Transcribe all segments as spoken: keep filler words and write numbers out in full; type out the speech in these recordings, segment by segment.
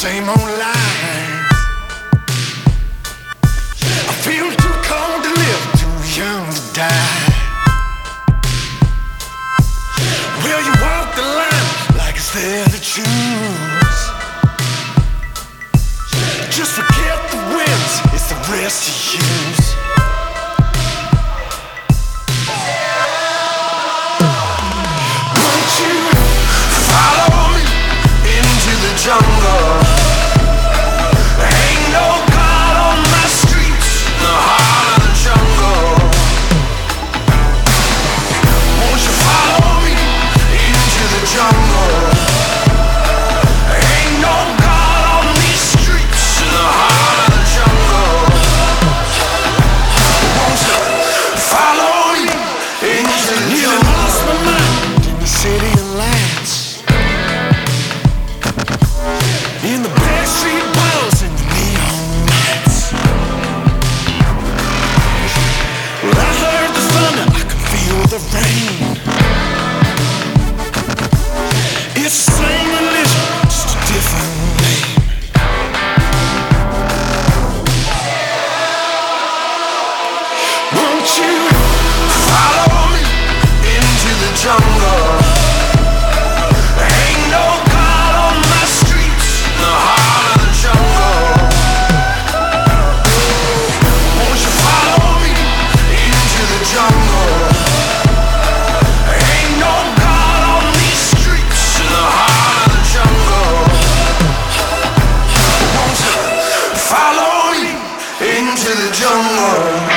same old line. I feel too cold to live, too young to die. Well, you walk the line like it's there to choose. Just forget the wins, it's the rest to use. Won't you follow me into the jungle? Ain't no God on my streets, in the heart of the jungle. Won't you follow me into the jungle? Ain't no God on these streets, in the heart of the jungle. Won't you follow me into the jungle? I lost my mind in the city of lights, in the backstreet bars and the neon lights. Well, I heard the thunder, I can feel the rain. It's the same religion, just a different name. Won't you follow me into the jungle? Ain't no God on my streets, in the heart of the jungle. Won't you follow me into the jungle? Ain't no God on these streets, in the heart of the jungle. Won't you follow me into the jungle?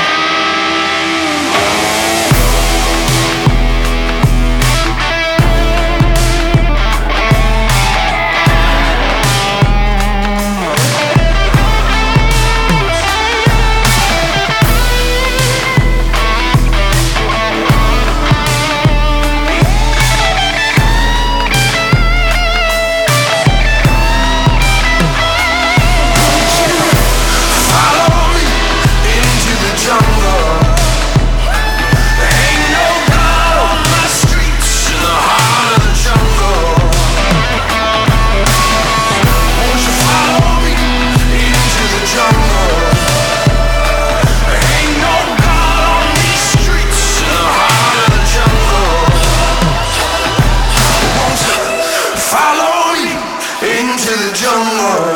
Follow me into the jungle.